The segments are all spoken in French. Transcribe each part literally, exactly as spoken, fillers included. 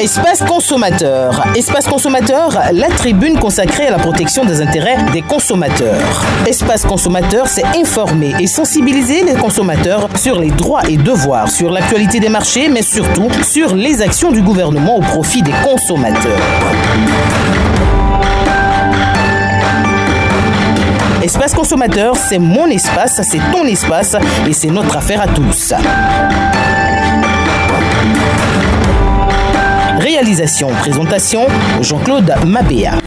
Espace consommateur. Espace consommateur, la tribune consacrée à la protection des intérêts des consommateurs. Espace consommateur, c'est informer et sensibiliser les consommateurs sur les droits et devoirs, sur l'actualité des marchés, mais surtout sur les actions du gouvernement au profit des consommateurs. Espace consommateur, c'est mon espace, c'est ton espace et c'est notre affaire à tous. Réalisation, présentation, Jean-Claude Mabéa.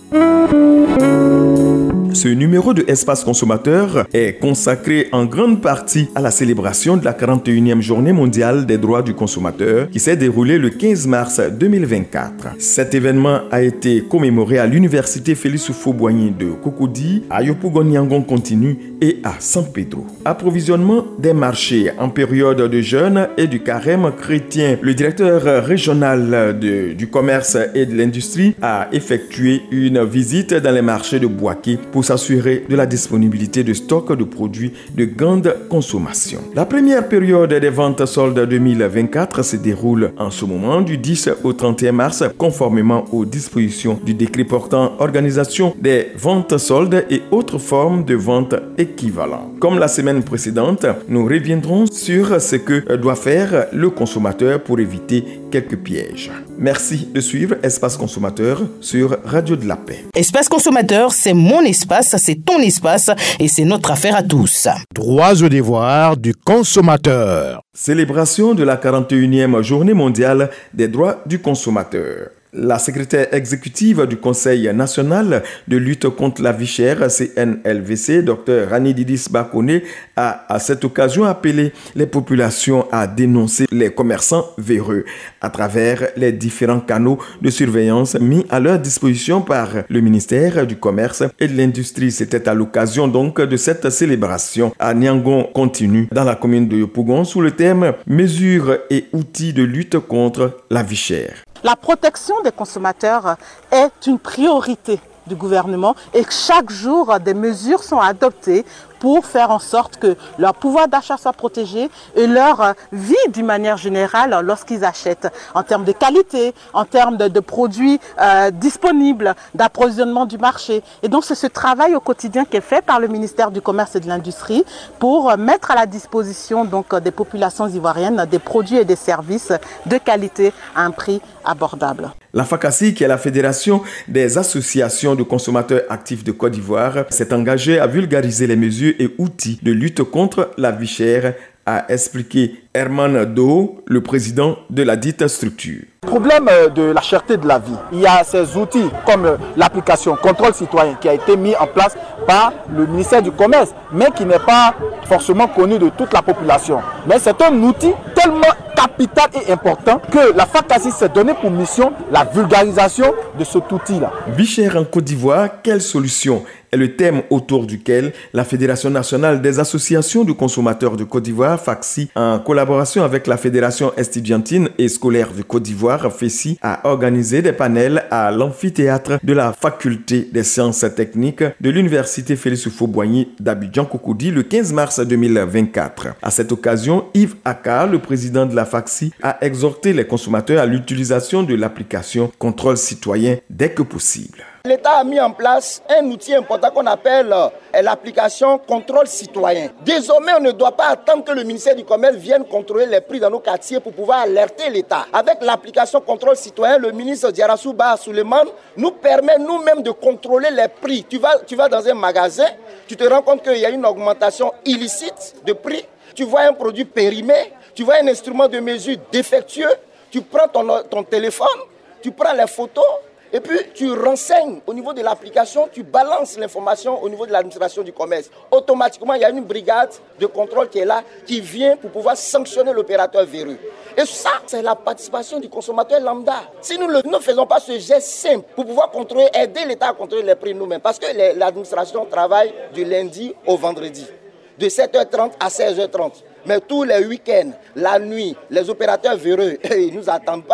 Ce numéro de Espace Consommateur est consacré en grande partie à la célébration de la quarante et unième Journée mondiale des droits du consommateur qui s'est déroulée le quinze mars deux mille vingt-quatre. Cet événement a été commémoré à l'Université Félix Houphouët-Boigny de Cocody, à Yopougon-Yangon Continu et à San Pedro. Approvisionnement des marchés en période de jeûne et du carême chrétien. Le directeur régional de, du commerce et de l'industrie a effectué une visite dans les marchés de Boaké pour s'assurer de la disponibilité de stocks de produits de grande consommation. La première période des ventes soldes deux mille vingt-quatre se déroule en ce moment du dix au trente et un mars, conformément aux dispositions du décret portant organisation des ventes soldes et autres formes de vente équivalentes. Comme la semaine précédente, nous reviendrons sur ce que doit faire le consommateur pour éviter quelques pièges. Merci de suivre Espace Consommateur sur Radio de la Paix. Espace Consommateur, c'est mon espace, c'est ton espace et c'est notre affaire à tous. Droits et devoirs du consommateur. Célébration de la quarante et unième Journée mondiale des droits du consommateur. La secrétaire exécutive du Conseil national de lutte contre la vie chère, C N L V C, Dr Rani Didis Bakone, a à cette occasion appelé les populations à dénoncer les commerçants véreux à travers les différents canaux de surveillance mis à leur disposition par le ministère du Commerce et de l'Industrie. C'était à l'occasion donc de cette célébration à Nyangon Continu dans la commune de Yopougon sous le thème « Mesures et outils de lutte contre la vie chère ». La protection des consommateurs est une priorité du gouvernement et chaque jour des mesures sont adoptées pour faire en sorte que leur pouvoir d'achat soit protégé et leur vie d'une manière générale lorsqu'ils achètent en termes de qualité, en termes de, de produits euh, disponibles, d'approvisionnement du marché. Et donc c'est ce travail au quotidien qui est fait par le ministère du Commerce et de l'Industrie pour mettre à la disposition donc des populations ivoiriennes des produits et des services de qualité à un prix abordable. La FACACI, qui est la Fédération des associations de consommateurs actifs de Côte d'Ivoire, s'est engagée à vulgariser les mesures et outils de lutte contre la vie chère, a expliqué Herman Do, le président de la dite structure. Problème de la cherté de la vie. Il y a ces outils comme l'application Contrôle Citoyen qui a été mis en place par le ministère du Commerce, mais qui n'est pas forcément connu de toute la population. Mais c'est un outil tellement capital et important que la FACACI s'est donné pour mission la vulgarisation de cet outil-là. Vie chère en Côte d'Ivoire, quelle solution est le thème autour duquel la Fédération nationale des associations de consommateurs de Côte d'Ivoire, FACSI, en collaboration avec la Fédération estudiantine et scolaire de Côte d'Ivoire, FESI, a organisé des panels à l'amphithéâtre de la Faculté des sciences techniques de l'Université Félix Houphouët-Boigny d'Abidjan-Cocody le quinze mars deux mille vingt-quatre. À cette occasion, Yves Aka, le président de la FACSI, a exhorté les consommateurs à l'utilisation de l'application Contrôle Citoyen dès que possible. L'État a mis en place un outil important qu'on appelle euh, l'application Contrôle Citoyen. Désormais, on ne doit pas attendre que le ministère du Commerce vienne contrôler les prix dans nos quartiers pour pouvoir alerter l'État. Avec l'application Contrôle Citoyen, le ministre Diarassou Bah Souleymane nous permet nous-mêmes de contrôler les prix. Tu vas, tu vas dans un magasin, tu te rends compte qu'il y a une augmentation illicite de prix. Tu vois un produit périmé, tu vois un instrument de mesure défectueux, tu prends ton, ton téléphone, tu prends les photos, et puis tu renseignes au niveau de l'application, tu balances l'information au niveau de l'administration du commerce. Automatiquement, il y a une brigade de contrôle qui est là, qui vient pour pouvoir sanctionner l'opérateur véreux. Et ça, c'est la participation du consommateur lambda. Si nous ne faisons pas ce geste simple pour pouvoir contrôler, aider l'État à contrôler les prix nous-mêmes, parce que l'administration travaille du lundi au vendredi, de sept heures trente à seize heures trente. Mais tous les week-ends, la nuit, les opérateurs véreux, ils ne nous attendent pas.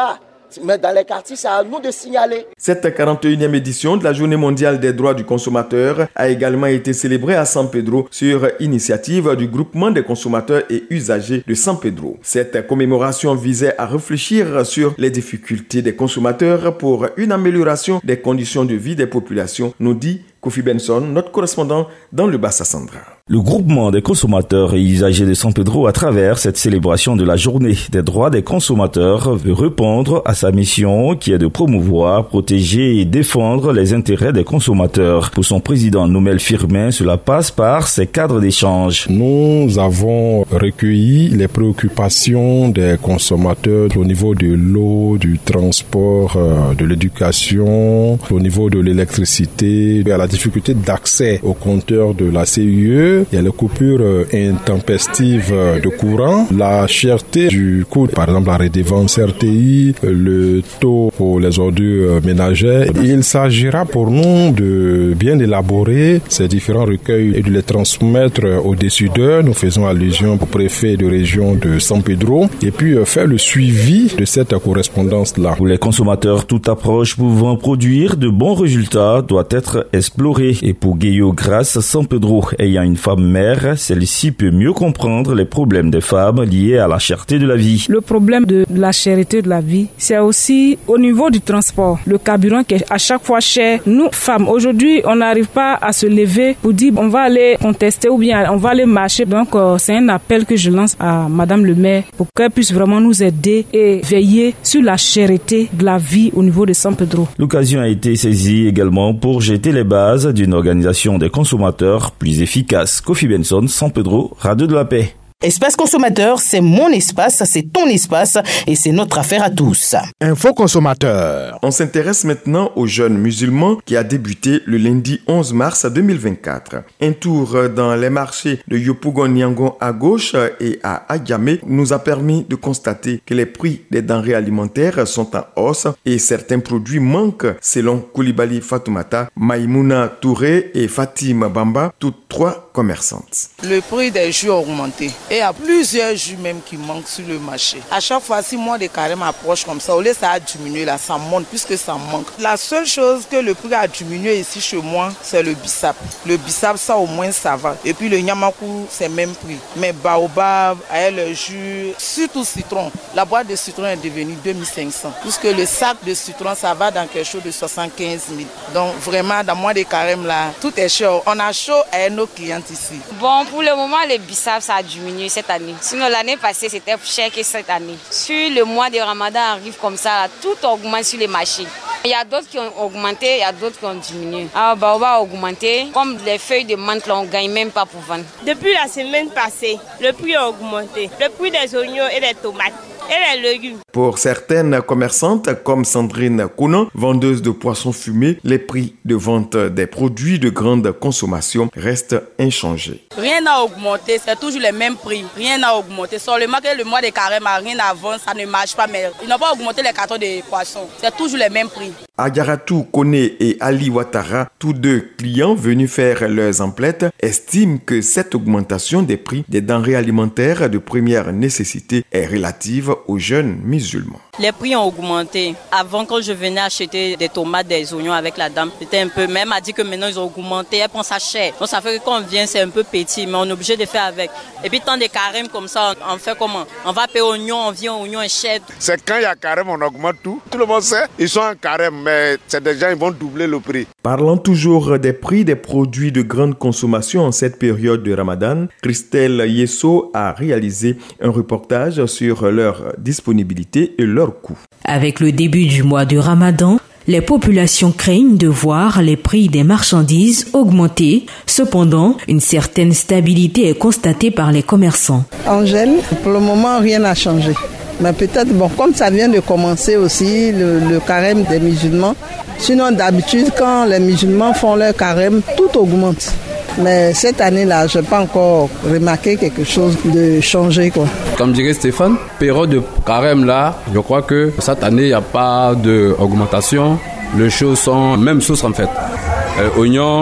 Mais dans les quartiers, c'est à nous de signaler. Cette quarante et unième édition de la Journée mondiale des droits du consommateur a également été célébrée à San Pedro sur initiative du groupement des consommateurs et usagers de San Pedro. Cette commémoration visait à réfléchir sur les difficultés des consommateurs pour une amélioration des conditions de vie des populations, nous dit Kofi Benson, notre correspondant dans le Bassa-Sandra. Le groupement des consommateurs et usagers de San Pedro, à travers cette célébration de la journée des droits des consommateurs, veut répondre à sa mission qui est de promouvoir, protéger et défendre les intérêts des consommateurs. Pour son président Noumel Firmin, cela passe par ces cadres d'échange. Nous avons recueilli les préoccupations des consommateurs au niveau de l'eau, du transport, de l'éducation, au niveau de l'électricité, à la difficulté d'accès au compteur de la C I E. Il y a les coupures intempestives de courant, la cherté du coût, par exemple la redevance R T I, le taux pour les ordures ménagères. Il s'agira pour nous de bien élaborer ces différents recueils et de les transmettre aux décideurs. Nous faisons allusion au préfet de région de San Pedro et puis faire le suivi de cette correspondance-là. Pour les consommateurs, toute approche pouvant produire de bons résultats doit être explorée. Et pour Gueyo Grasse, San Pedro ayant une femme mère, celle-ci peut mieux comprendre les problèmes des femmes liés à la cherté de la vie. Le problème de la cherté de la vie, c'est aussi au niveau du transport. Le carburant qui est à chaque fois cher. Nous, femmes, aujourd'hui, on n'arrive pas à se lever pour dire on va aller contester ou bien on va aller marcher. Donc, euh, c'est un appel que je lance à Madame le maire pour qu'elle puisse vraiment nous aider et veiller sur la cherté de la vie au niveau de San Pedro. L'occasion a été saisie également pour jeter les bases d'une organisation des consommateurs plus efficace. Kofi Benson, San Pedro, Radio de la Paix. Espace consommateur, c'est mon espace, c'est ton espace et c'est notre affaire à tous. Info consommateur. On s'intéresse maintenant aux jeunes musulmans qui a débuté le lundi onze mars deux mille vingt-quatre. Un tour dans les marchés de Yopougon-Yangon à gauche et à Agamé nous a permis de constater que les prix des denrées alimentaires sont en hausse et certains produits manquent selon Koulibaly Fatoumata, Maïmouna Touré et Fatima Bamba, toutes trois commerçantes. Le prix des jus a augmenté. Et il y a plusieurs jus même qui manquent sur le marché. À chaque fois, si moi des carèmes approchent comme ça, au lieu ça a diminué, là, ça monte puisque ça manque. La seule chose que le prix a diminué ici chez moi, c'est le bissap. Le bissap, ça au moins ça va. Et puis le nyamakou, c'est même prix. Mais baobab, avec le jus, surtout citron. La boîte de citron est devenue deux mille cinq cents. Puisque le sac de citron, ça va dans quelque chose de soixante-quinze mille. Donc vraiment, dans moi des carèmes là, tout est chaud. On a chaud avec nos clients ici. Bon, pour le moment, les bissap, ça a diminué cette année. Sinon, l'année passée, c'était plus cher que cette année. Sur le mois de Ramadan arrive comme ça, tout augmente sur les marchés. Il y a d'autres qui ont augmenté, il y a d'autres qui ont diminué. Alors, bah, on va augmenter. Comme les feuilles de menthe, là, on ne gagne même pas pour vendre. Depuis la semaine passée, le prix a augmenté. Le prix des oignons et des tomates. Et les légumes. Pour certaines commerçantes comme Sandrine Kounan, vendeuse de poissons fumés, les prix de vente des produits de grande consommation restent inchangés. Rien n'a augmenté, c'est toujours les mêmes prix. Rien n'a augmenté. Seulement que le mois de carême a rien à vendre, ça ne marche pas. Mais ils n'ont pas augmenté les cartons de poissons. C'est toujours les mêmes prix. Agaratou Kone et Ali Ouattara, tous deux clients venus faire leurs emplettes, estiment que cette augmentation des prix des denrées alimentaires de première nécessité est relative aux jeunes musulmans. Les prix ont augmenté. Avant, quand je venais acheter des tomates, des oignons avec la dame, c'était un peu, même elle dit que maintenant ils ont augmenté, elle pense à cher. Donc ça fait que quand on vient, c'est un peu petit, mais on est obligé de faire avec. Et puis tant de carême comme ça, on fait comment? On va payer oignon, on vient, oignon est cher. C'est quand il y a carême, on augmente tout. Tout le monde sait, ils sont en carême, mais c'est des gens, ils vont doubler le prix. Parlant toujours des prix des produits de grande consommation en cette période de Ramadan, Christelle Yesso a réalisé un reportage sur leur disponibilité et leur coût. Avec le début du mois de Ramadan, les populations craignent de voir les prix des marchandises augmenter. Cependant, une certaine stabilité est constatée par les commerçants. Angèle, pour le moment, rien n'a changé. Mais peut-être, bon, comme ça vient de commencer aussi, le, le carême des musulmans, sinon d'habitude, quand les musulmans font leur carême, tout augmente. Mais cette année-là, je n'ai pas encore remarqué quelque chose de changé, quoi. Comme dirait Stéphane, période de carême là, je crois que cette année, il n'y a pas d'augmentation. Les choses sont même choses en fait. Euh, oignons,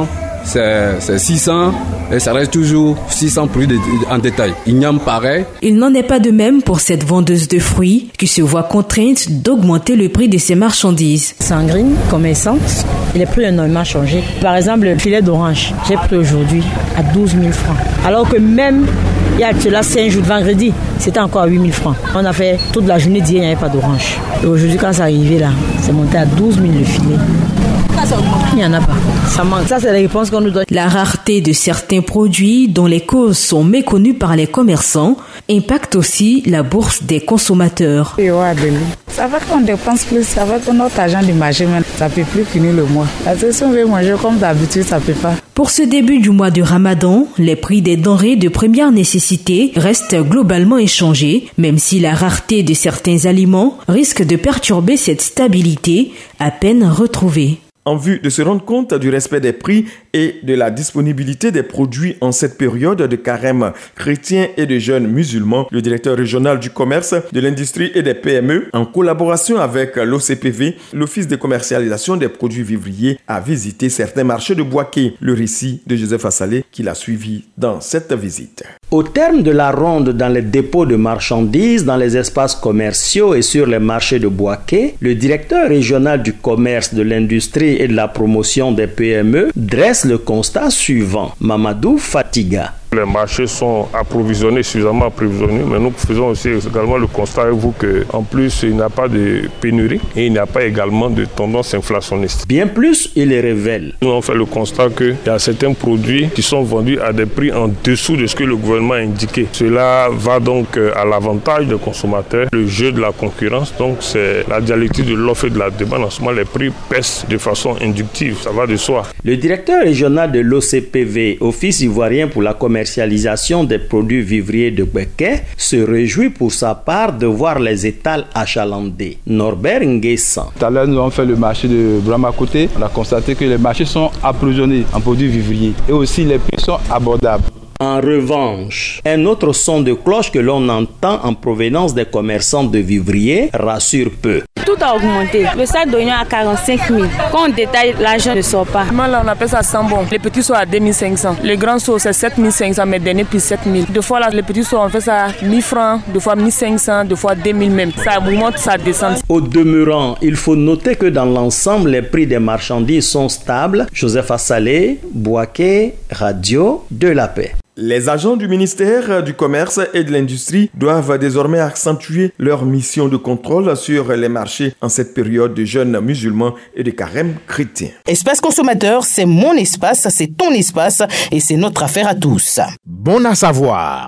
c'est, c'est six cents et ça reste toujours six cents produits en détail. Igname pareil. Il n'en est pas de même pour cette vendeuse de fruits qui se voit contrainte d'augmenter le prix de ses marchandises. Sangrine, commerçante, les prix ont énormément changé. Par exemple, le filet d'orange, j'ai pris aujourd'hui à douze mille francs. Alors que même il y a cela cinq jours de vendredi, c'était encore à huit mille francs. On a fait toute la journée d'hier, il n'y avait pas d'orange. Et aujourd'hui, quand c'est arrivé là, c'est monté à douze mille le filet. Il n'y en a pas. Ça manque. Ça, c'est la réponse qu'on nous donne. La rareté de certains produits dont les causes sont méconnues par les commerçants impacte aussi la bourse des consommateurs. Ça va qu'on dépense plus, ça va que notre argent du marché, ça ne peut plus finir le mois. Parce que si on veut manger comme d'habitude, ça ne peut pas. Pour ce début du mois de Ramadan, les prix des denrées de première nécessité restent globalement inchangés, même si la rareté de certains aliments risque de perturber cette stabilité à peine retrouvée. En vue de se rendre compte du respect des prix et de la disponibilité des produits en cette période de carême chrétien et de jeûne musulman, le directeur régional du commerce, de l'industrie et des P M E, en collaboration avec l'O C P V, l'Office de commercialisation des produits vivriers, a visité certains marchés de Boaké. Le récit de Joseph Assalé qui l'a suivi dans cette visite. Au terme de la ronde dans les dépôts de marchandises, dans les espaces commerciaux et sur les marchés de Boaké, le directeur régional du commerce, de l'industrie et de la promotion des P M E dresse le constat suivant. Mamadou Fatiga. Les marchés sont approvisionnés, suffisamment approvisionnés, mais nous faisons aussi également le constat avec vous qu'en plus, il n'y a pas de pénurie et il n'y a pas également de tendance inflationniste. Bien plus, il révèle. Nous avons fait le constat qu'il y a certains produits qui sont vendus à des prix en dessous de ce que le gouvernement a indiqué. Cela va donc à l'avantage des consommateurs, le jeu de la concurrence, donc c'est la dialectique de l'offre et de la demande. En ce moment, les prix baissent de façon inductive, ça va de soi. Le directeur régional de l'O C P V, Office ivoirien pour la commercialisation commercialisation des produits vivriers de Boaké, se réjouit pour sa part de voir les étals achalandés. Norbert Nguessan. Tout à l'heure, nous avons fait le marché de Brahma-Côté. On a constaté que les marchés sont approvisionnés en produits vivriers et aussi les prix sont abordables. En revanche, un autre son de cloche que l'on entend en provenance des commerçants de vivriers rassure peu. Tout a augmenté. Le sac d'oignon à quarante-cinq mille. Quand on détaille, l'argent ne sort pas. Moi, là, on appelle ça cent bon. Les petits sont à deux mille cinq cents. Les grands sont c'est sept mille cinq cents, mais dernier puis sept mille. Deux fois, là, les petits sont, on fait ça à mille francs, deux fois mille cinq cents, deux fois deux mille même. Ça monte, ça descend. Au demeurant, il faut noter que dans l'ensemble, les prix des marchandises sont stables. Joseph Assalé, Boaké, Radio de la Paix. Les agents du ministère du Commerce et de l'Industrie doivent désormais accentuer leur mission de contrôle sur les marchés en cette période de jeûne musulman et de carême chrétien. Espace consommateur, c'est mon espace, c'est ton espace et c'est notre affaire à tous. Bon à savoir.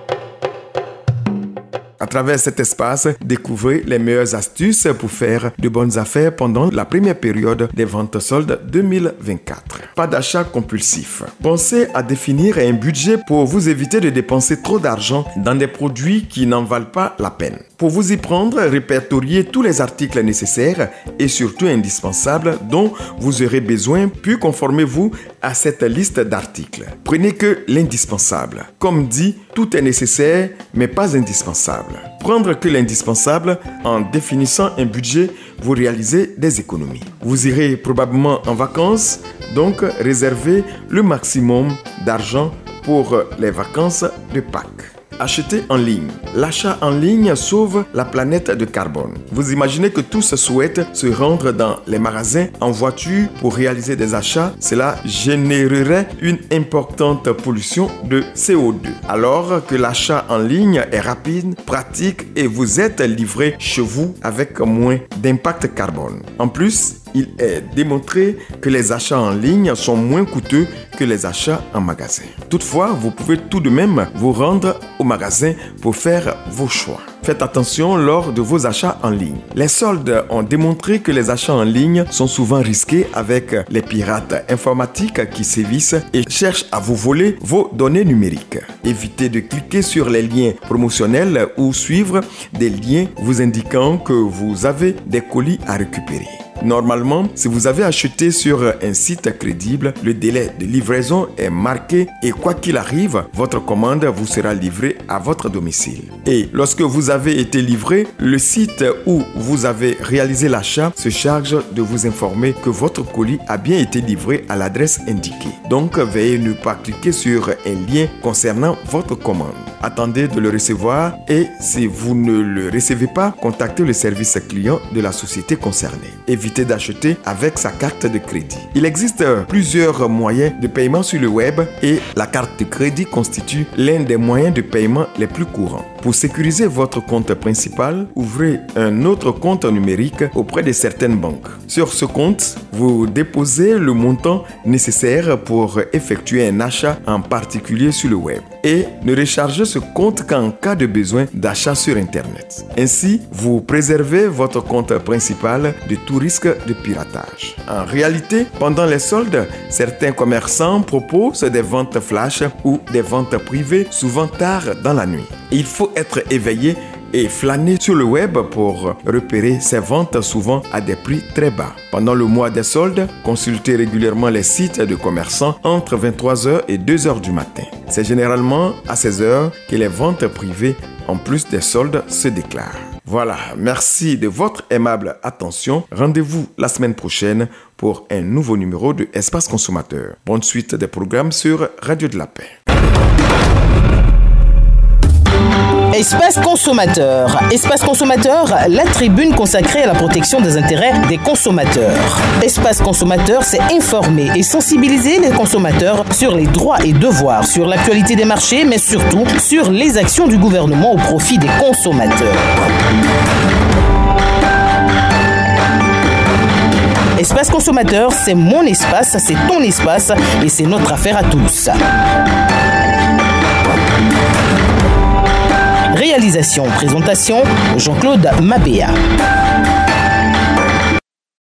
À travers cet espace, découvrez les meilleures astuces pour faire de bonnes affaires pendant la première période des ventes soldes deux mille vingt-quatre. Pas d'achat compulsif. Pensez à définir un budget pour vous éviter de dépenser trop d'argent dans des produits qui n'en valent pas la peine. Pour vous y prendre, répertoriez tous les articles nécessaires et surtout indispensables dont vous aurez besoin, puis conformez-vous à cette liste d'articles. Prenez que l'indispensable. Comme dit, tout est nécessaire, mais pas indispensable. Prendre que l'indispensable, en définissant un budget, vous réalisez des économies. Vous irez probablement en vacances, donc réservez le maximum d'argent pour les vacances de Pâques. Acheter en ligne. L'achat en ligne sauve la planète de carbone. Vous imaginez que tous souhaitent se rendre dans les magasins en voiture pour réaliser des achats. Cela générerait une importante pollution de C O deux. Alors que l'achat en ligne est rapide, pratique et vous êtes livré chez vous avec moins d'impact carbone. En plus, il est démontré que les achats en ligne sont moins coûteux que les achats en magasin. Toutefois, vous pouvez tout de même vous rendre au magasin pour faire vos choix. Faites attention lors de vos achats en ligne. Les soldes ont démontré que les achats en ligne sont souvent risqués avec les pirates informatiques qui sévissent et cherchent à vous voler vos données numériques. Évitez de cliquer sur les liens promotionnels ou suivre des liens vous indiquant que vous avez des colis à récupérer. Normalement, si vous avez acheté sur un site crédible, le délai de livraison est marqué et quoi qu'il arrive, votre commande vous sera livrée à votre domicile. Et lorsque vous avez été livré, le site où vous avez réalisé l'achat se charge de vous informer que votre colis a bien été livré à l'adresse indiquée. Donc, veuillez ne pas cliquer sur un lien concernant votre commande. Attendez de le recevoir et si vous ne le recevez pas, contactez le service client de la société concernée. Évitez d'acheter avec sa carte de crédit. Il existe plusieurs moyens de paiement sur le web et la carte de crédit constitue l'un des moyens de paiement les plus courants. Pour sécuriser votre compte principal, ouvrez un autre compte numérique auprès de certaines banques. Sur ce compte, vous déposez le montant nécessaire pour effectuer un achat en particulier sur le web et ne rechargez ce compte qu'en cas de besoin d'achat sur Internet. Ainsi, vous préservez votre compte principal de tout risque de piratage. En réalité, pendant les soldes, certains commerçants proposent des ventes flash ou des ventes privées, souvent tard dans la nuit. Il faut être éveillé et flâner sur le web pour repérer ces ventes souvent à des prix très bas. Pendant le mois des soldes, consultez régulièrement les sites de commerçants entre vingt-trois heures et deux heures du matin. C'est généralement à ces heures que les ventes privées, en plus des soldes, se déclarent. Voilà, merci de votre aimable attention. Rendez-vous la semaine prochaine pour un nouveau numéro de Espace Consommateur. Bonne suite des programmes sur Radio de la Paix. Espace consommateur. Espace consommateur, la tribune consacrée à la protection des intérêts des consommateurs. Espace consommateur, c'est informer et sensibiliser les consommateurs sur les droits et devoirs, sur l'actualité des marchés, mais surtout sur les actions du gouvernement au profit des consommateurs. Espace consommateur, c'est mon espace, c'est ton espace et c'est notre affaire à tous. Réalisation, présentation, Jean-Claude Mabéa.